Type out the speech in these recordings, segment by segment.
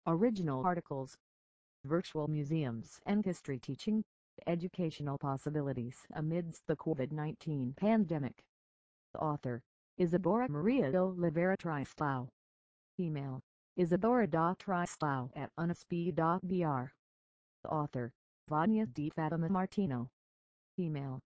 Original articles, virtual museums and history teaching, educational possibilities amidst the COVID-19 pandemic. Author, Isadora Maria Oliveira Tristão. Email, isadora.tristão@unesp.br. Author, Vania D. Fatima Martino. Email,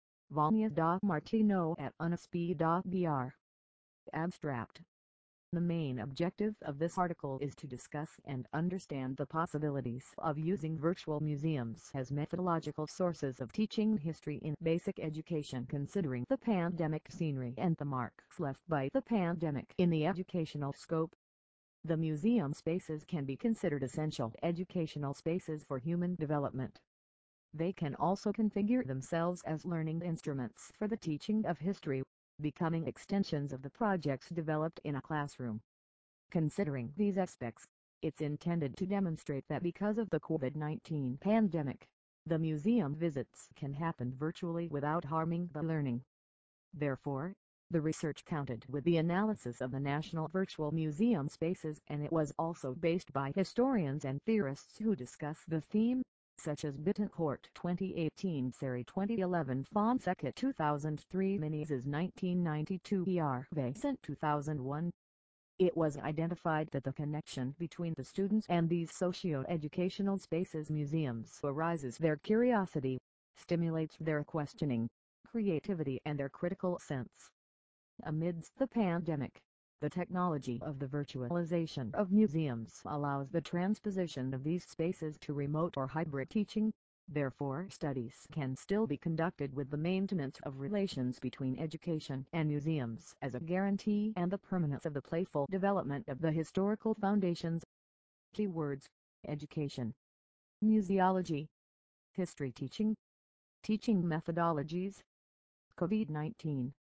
vania.martino@unesp.br. Abstract. The main objective of this article is to discuss and understand the possibilities of using virtual museums as methodological sources of teaching history in basic education, considering the pandemic scenery and the marks left by the pandemic in the educational scope. The museum spaces can be considered essential educational spaces for human development. They can also configure themselves as learning instruments for the teaching of history, becoming extensions of the projects developed in a classroom. Considering these aspects, it's intended to demonstrate that because of the COVID-19 pandemic, the museum visits can happen virtually without harming the learning. Therefore, the research counted with the analysis of the National Virtual Museum Spaces, and it was also based by historians and theorists who discuss the theme, such as Bittencourt 2018, Seri 2011, Fonseca 2003, Menezes 1992, Vincent 2001. It was identified that the connection between the students and these socio-educational spaces museums arises their curiosity, stimulates their questioning, creativity and their critical sense. Amidst the pandemic, the technology of the virtualization of museums allows the transposition of these spaces to remote or hybrid teaching. Therefore, studies can still be conducted with the maintenance of relations between education and museums as a guarantee and the permanence of the playful development of the historical foundations. Keywords: education, museology, history teaching, teaching methodologies. COVID-19